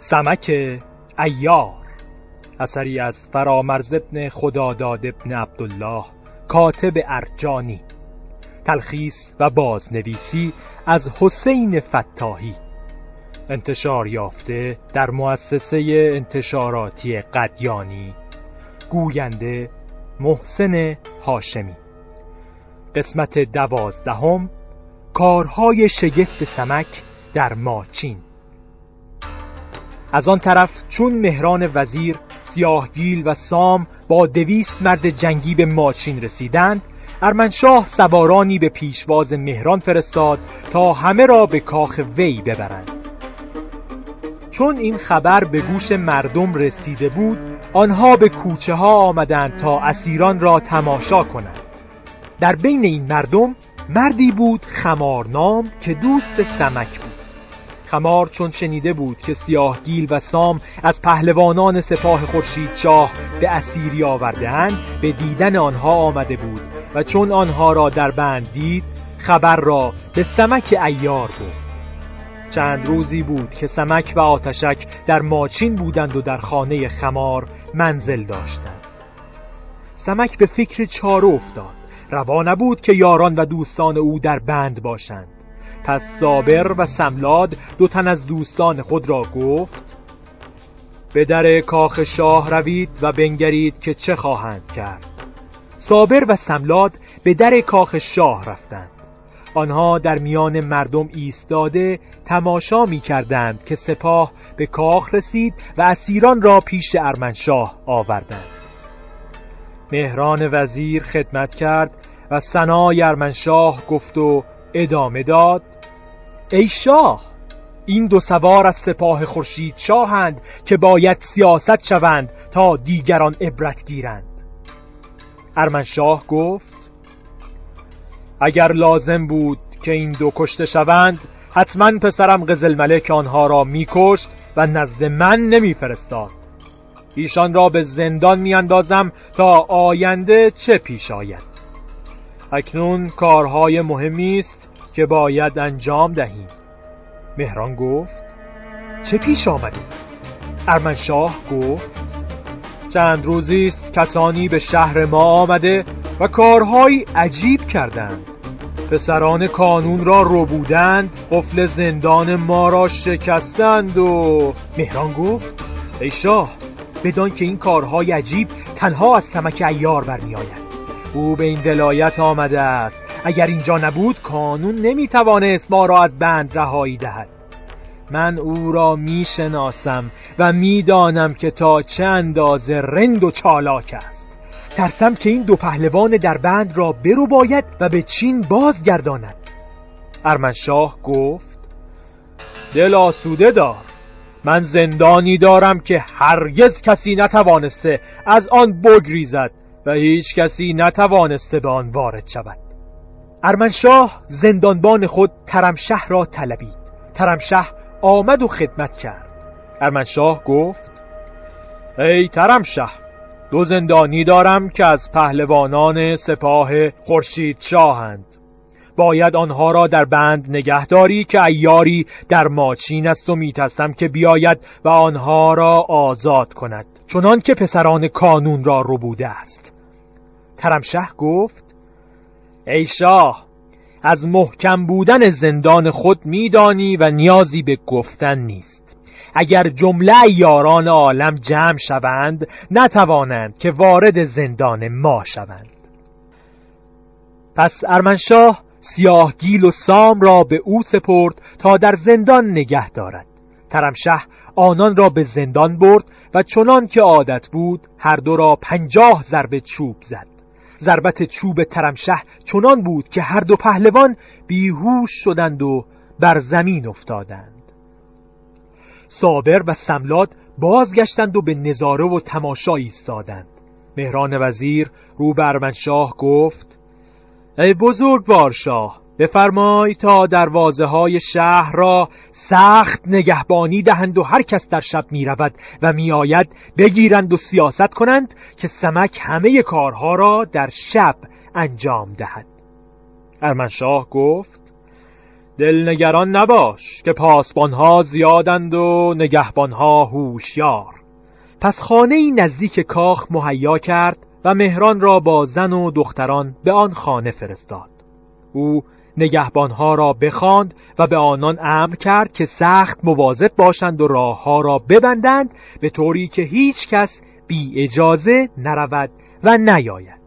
سمک عیار، اثری از فرامرز ابن خداداد ابن عبدالله کاتب ارجانی، تلخیص و بازنویسی از حسین فتاحی، انتشار یافته در مؤسسه انتشاراتی قدیانی، گوینده محسن هاشمی. قسمت 12، کارهای شگفت سمک در ماچین. از آن طرف چون مهران وزیر، سیاهگیل و سام با 200 مرد جنگی به ماچین رسیدند، ارمنشاه سوارانی به پیشواز مهران فرستاد تا همه را به کاخ وی ببرند. چون این خبر به گوش مردم رسیده بود، آنها به کوچه ها آمدند تا اسیران را تماشا کنند. در بین این مردم مردی بود خمار نام که دوست سمک بود. خمار چون شنیده بود که سیاهگیل و سام از پهلوانان سپاه خورشیدشاه به اسیری آورده‌اند، به دیدن آنها آمده بود و چون آنها را در بند دید، خبر را به سمک عیار گفت. چند روزی بود که سمک و آتشک در ماچین بودند و در خانه خمار منزل داشتند. سمک به فکر چاره افتاد. روا نبود که یاران و دوستان او در بند باشند. پس صابر و سملاد 2 تن از دوستان خود را گفت: به در کاخ شاه روید و بنگرید که چه خواهند کرد. صابر و سملاد به در کاخ شاه رفتند. آنها در میان مردم ایستاده تماشا می کردند که سپاه به کاخ رسید و اسیران را پیش ارمنشاه آوردند. مهران وزیر خدمت کرد و ثنای ارمنشاه گفت و ادامه داد: ای شاه، این 2 سوار از سپاه خورشید شاهند که باید سیاست شوند تا دیگران عبرت گیرند. ارمنشاه گفت: اگر لازم بود که این 2 کشته شوند، حتما پسرم قزلملک آنها را می‌کشت و نزد من نمی‌فرستاد. ایشان را به زندان می‌اندازم تا آینده چه پیش آید. اکنون کارهای مهمی است که باید انجام دهیم. مهران گفت: چه پیش آمده؟ ارمنشاه گفت: چند روزی است کسانی به شهر ما آمده و کارهای عجیب کردند. پسران کانون را ربودند، قفل زندان ما را شکستند و... مهران گفت: ای شاه، بدان که این کارهای عجیب تنها از سمک عیار برمی آید. او به این ولایت آمده است. اگر اینجا نبود کانون نمیتوانست ما را از بند رهایی دهد. من او را میشناسم و میدانم که تا چه اندازه رند و چالاک است. ترسم که این 2 پهلوان در بند را برو باید و به چین بازگرداند. ارمنشاه گفت: دل آسوده دار. من زندانی دارم که هرگز کسی نتوانسته از آن بگریزد و هیچ کسی نتوانسته به آن وارد شود. ارمنشاه زندانبان خود ترمشه را طلبید. ترمشه آمد و خدمت کرد. ارمنشاه گفت: ای ترمشه، 2 زندانی دارم که از پهلوانان سپاه خورشیدشاهند. باید آنها را در بند نگه داری که عیاری در ماچین است و میترسم که بیاید و آنها را آزاد کند، چنان که پسران کانون را ربوده است. ترمشه گفت: ای شاه، از محکم بودن زندان خود میدانی و نیازی به گفتن نیست. اگر جمله عیاران عالم جمع شوند، نتوانند که وارد زندان ما شوند. پس ارمنشاه سیاهگیل و سام را به او سپرد تا در زندان نگه دارد. ترمشه آنان را به زندان برد و چنان که عادت بود هر 2 را 50 ضربه چوب زد. ضربت چوب ترمشه چنان بود که هر 2 پهلوان بیهوش شدند و بر زمین افتادند. صابر و سملاد بازگشتند و به نظاره و تماشا ایستادند. مهران وزیر رو به ارمنشاه گفت: ای بزرگوار شاه، بفرمای تا دروازه‌های شهر را سخت نگهبانی دهند و هر کس در شب می رود و می آید بگیرند و سیاست کنند که سمک همه کارها را در شب انجام دهد. ارمنشاه گفت: دلنگران نباش که پاسبانها زیادند و نگهبانها هوشیار. پس خانه‌ای نزدیک کاخ مهیا کرد و مهران را با زن و دختران به آن خانه فرستاد. او نگهبانها را بخواند و به آنان امر کرد که سخت مواظب باشند و راهها را ببندند به طوری که هیچ کس بی اجازه نرود و نیاید.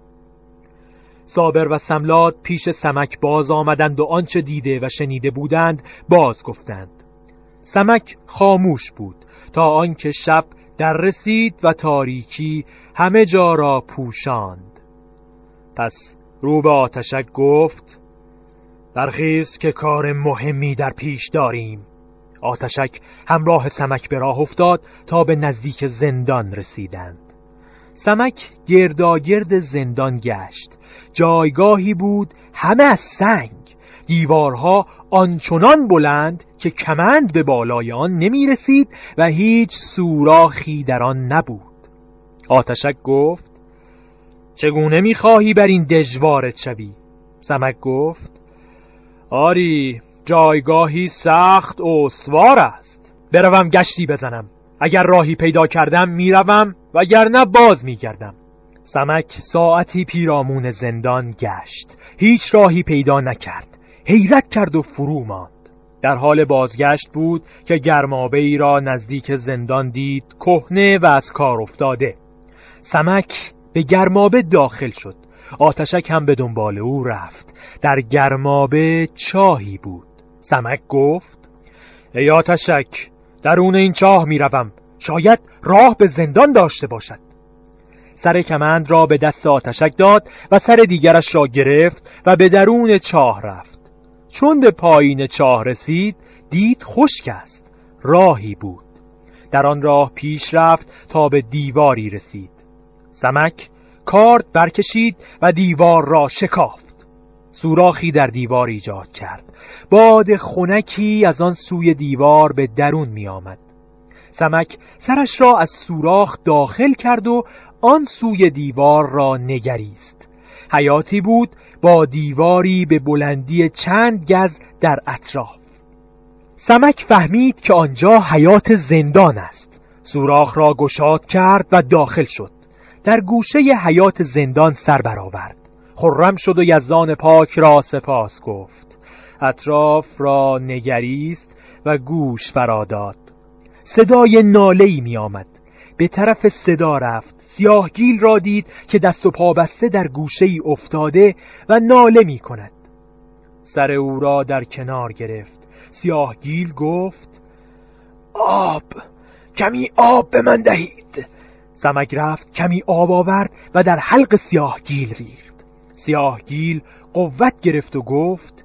صابر و سملات پیش سمک باز آمدند و آنچه دیده و شنیده بودند باز گفتند. سمک خاموش بود تا آنکه شب در رسید و تاریکی همه جا را پوشاند. پس رو به آتشک گفت: برخیز که کار مهمی در پیش داریم. آتشک همراه سمک به راه افتاد تا به نزدیک زندان رسیدند. سمک گرداگرد زندان گشت. جایگاهی بود همه از سنگ، دیوارها آنچنان بلند که کمند به بالای آن نمی رسید و هیچ سوراخی در آن نبود. آتشک گفت: چگونه می خواهی بر این دژ وارد شوی؟ سمک گفت: آری، جایگاهی سخت استوار است. بروم گشتی بزنم. اگر راهی پیدا کردم میروم وگرنه باز میگردم. سمک ساعتی پیرامون زندان گشت. هیچ راهی پیدا نکرد. حیرت کرد و فرو ماند. در حال بازگشت بود که گرمابه‌ای را نزدیک زندان دید، کهنه و از کار افتاده. سمک به گرمابه داخل شد. آتشک هم به دنبال او رفت. در گرمابه چاهی بود. سمک گفت: ای آتشک، درون این چاه میروم. شاید راه به زندان داشته باشد. سر کمند را به دست آتشک داد و سر دیگرش را گرفت و به درون چاه رفت. چون به پایین چاه رسید دید خشک است. راهی بود. در آن راه پیش رفت تا به دیواری رسید. سمک کارد برکشید و دیوار را شکافت. سوراخی در دیوار ایجاد کرد. باد خنکی از آن سوی دیوار به درون می آمد. سمک سرش را از سوراخ داخل کرد و آن سوی دیوار را نگریست. حیاتی بود با دیواری به بلندی چند گز در اطراف. سمک فهمید که آنجا حیات زندان است. سوراخ را گشاد کرد و داخل شد. در گوشه حیات زندان سر برآورد. خرم شد و یزدان پاک را سپاس گفت. اطراف را نگریست و گوش فراداد. صدای ناله‌ای می آمد. به طرف صدا رفت. سیاهگیل را دید که دست و پا بسته در گوشه‌ای افتاده و ناله می کند. سر او را در کنار گرفت. سیاهگیل گفت: آب، کمی آب به من دهید. سمک رفت کمی آب آورد و در حلق سیاهگیل ریخت. سیاهگیل قوت گرفت و گفت: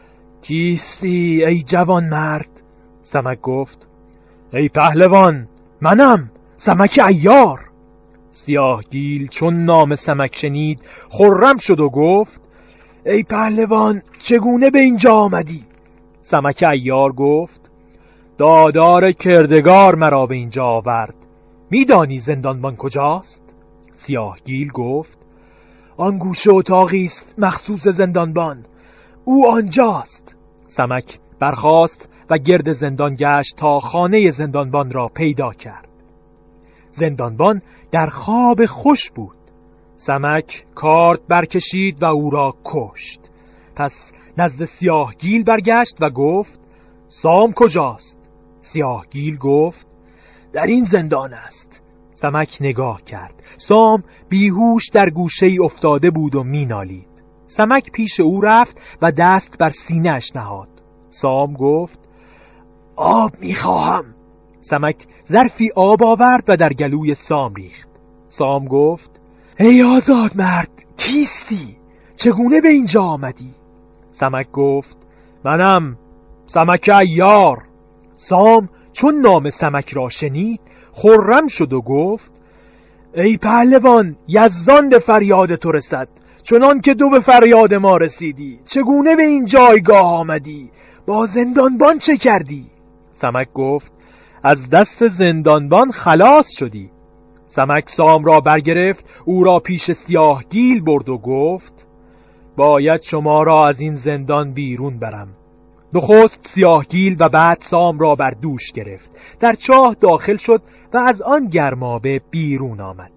کیستی ای جوان مرد؟ سمک گفت: ای پهلوان، منم سمک عیار. سیاهگیل چون نام سمک شنید خرم شد و گفت: ای پهلوان، چگونه به اینجا آمدی؟ سمک عیار گفت: دادار کردگار مرا به اینجا آورد. میدانی زندانبان کجاست؟ سیاهگیل گفت: آن گوشه اتاقی است مخصوص زندانبان. او آنجاست. سمک برخاست و گرد زندان گشت تا خانه زندانبان را پیدا کرد. زندانبان در خواب خوش بود. سمک کارد برکشید و او را کشت. پس نزد سیاهگیل برگشت و گفت: سام کجاست؟ سیاهگیل گفت: در این زندان است. سمک نگاه کرد. سام بیهوش در گوشه‌ای افتاده بود و مینالید. سمک پیش او رفت و دست بر سینه‌اش نهاد. سام گفت: آب میخواهم. سمک ظرفی آب آورد و در گلوی سام ریخت. سام گفت: ای آزاد مرد، کیستی؟ چگونه به اینجا آمدی؟ سمک گفت: منم سمک عیار. سام چون نام سمک را شنید خرم شد و گفت: ای پهلوان، یزدان به فریاد تو رسد، چنان که تو به فریاد ما رسیدی. چگونه به این جایگاه آمدی؟ با زندانبان چه کردی؟ سمک گفت: از دست زندانبان خلاص شدی. سمک سام را برگرفت، او را پیش سیاهگیل برد و گفت: باید شما را از این زندان بیرون برم. نخست سیاهگیل و بعد سام را بر دوش گرفت. در چاه داخل شد و از آن گرمابه بیرون آمد.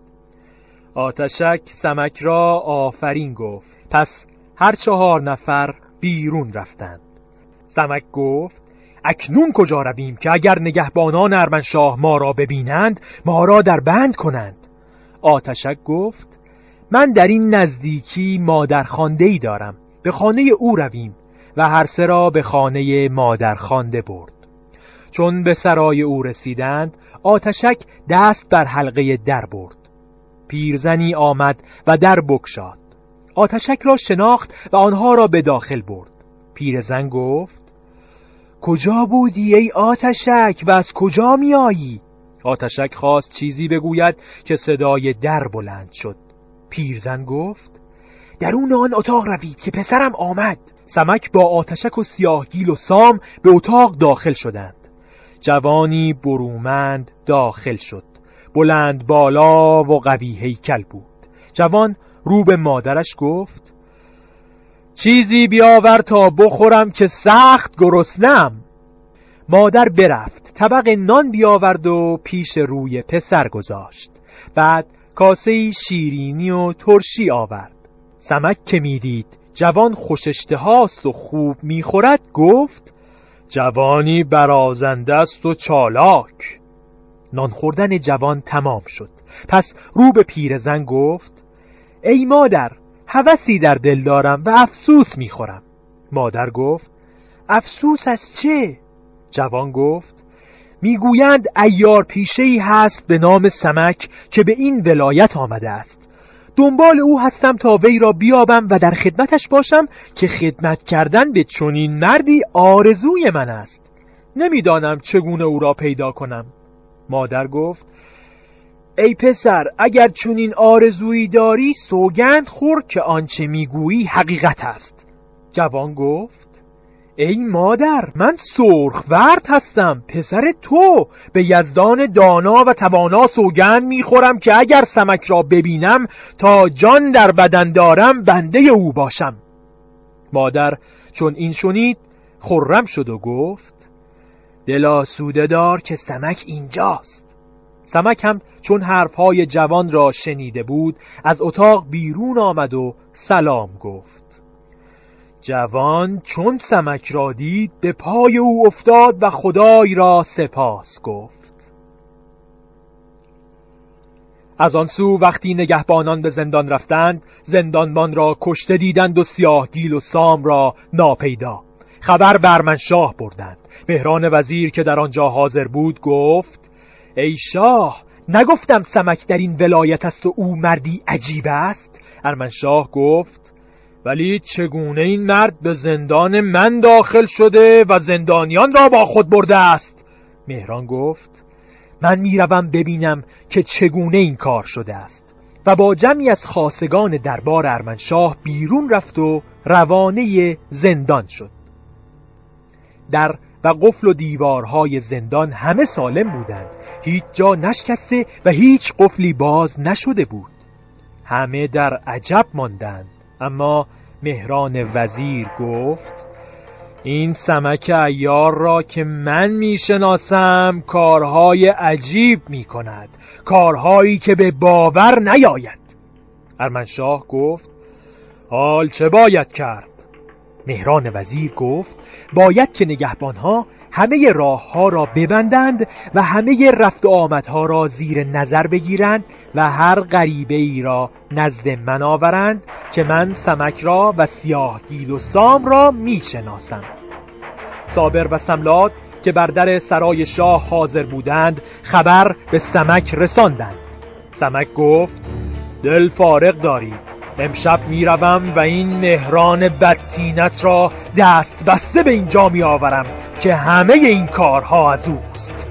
آتشک سمک را آفرین گفت. پس هر 4 نفر بیرون رفتند. سمک گفت: اکنون کجا رویم که اگر نگهبانان ارمنشاه ما را ببینند ما را در بند کنند؟ آتشک گفت: من در این نزدیکی مادرخوانده‌ای دارم، به خانه او رویم. و هر 3 را به خانه مادرخوانده برد. چون به سرای او رسیدند آتشک دست بر حلقه در برد. پیرزنی آمد و در بگشاد. آتشک را شناخت و آنها را به داخل برد. پیرزن گفت: کجا بودی ای آتشک و از کجا می آیی؟ آتشک خواست چیزی بگوید که صدای در بلند شد. پیرزن گفت: درون آن اتاق روید که پسرم آمد. سمک با آتشک و سیاهگیل و سام به اتاق داخل شدند. جوانی برومند داخل شد. بلند بالا و قوی هیکل بود. جوان رو به مادرش گفت: چیزی بیاور تا بخورم که سخت گرسنه‌ام. مادر برفت، طبق نان بیاورد و پیش روی پسر گذاشت. بعد کاسه شیرینی و ترشی آورد. سمک که میدید جوان خوش اشتهاست و خوب میخورد گفت: جوانی برازنده است و چالاک. نان خوردن جوان تمام شد. پس رو به پیرزن گفت: ای مادر، هوسی در دل دارم و افسوس میخورم. مادر گفت: افسوس از چه؟ جوان گفت: میگویند عیار پیشه‌ای هست به نام سمک که به این ولایت آمده است. دنبال او هستم تا وی را بیابم و در خدمتش باشم که خدمت کردن به چنین مردی آرزوی من است. نمیدانم چگونه او را پیدا کنم. مادر گفت: ای پسر، اگر چنین آرزویی داری سوگند خور که آنچه میگویی حقیقت است. جوان گفت: ای مادر، من سرخورد هستم، پسر تو. به یزدان دانا و توانا سوگند میخورم که اگر سمک را ببینم تا جان در بدن دارم بنده او باشم. مادر چون این شنید خرم شد و گفت: دل آسوده دار که سمک اینجاست. سمک هم چون حرفهای جوان را شنیده بود از اتاق بیرون آمد و سلام گفت. جوان چون سمک را دید به پای او افتاد و خدای را سپاس گفت. از آن سو وقتی نگهبانان به زندان رفتند زندانبان را کشته دیدند و سیاهگیل و سام را ناپیدا. خبر به ارمنشاه بردند. مهران وزیر که در آنجا حاضر بود گفت: ای شاه، نگفتم سمک در این ولایت است و او مردی عجیب است؟ ارمنشاه گفت: ولی چگونه این مرد به زندان من داخل شده و زندانیان را با خود برده است؟ مهران گفت: من میروم ببینم که چگونه این کار شده است. و با جمعی از خاصگان دربار ارمنشاه بیرون رفت و روانه زندان شد. در و قفل و دیوارهای زندان همه سالم بودند. هیچ جا نشکسته و هیچ قفلی باز نشده بود. همه در عجب ماندند. اما مهران وزیر گفت: این سمک عیار را که من میشناسم کارهای عجیب میکند، کارهایی که به باور نیاید. ارمنشاه گفت: حال چه باید کرد؟ مهران وزیر گفت: باید که نگهبانها همه راهها را ببندند و همه رفت و آمدها را زیر نظر بگیرند و هر غریبه ای را نزد من آورند که من سمک را و سیاهگیل و سام را میشناسم. صابر و سملات که بر در سرای شاه حاضر بودند خبر به سمک رساندند. سمک گفت: دل فارغ دارید، امشب میروم و این مهران بدتینت را دست بسته به اینجا میآورم که همه این کارها از اوست.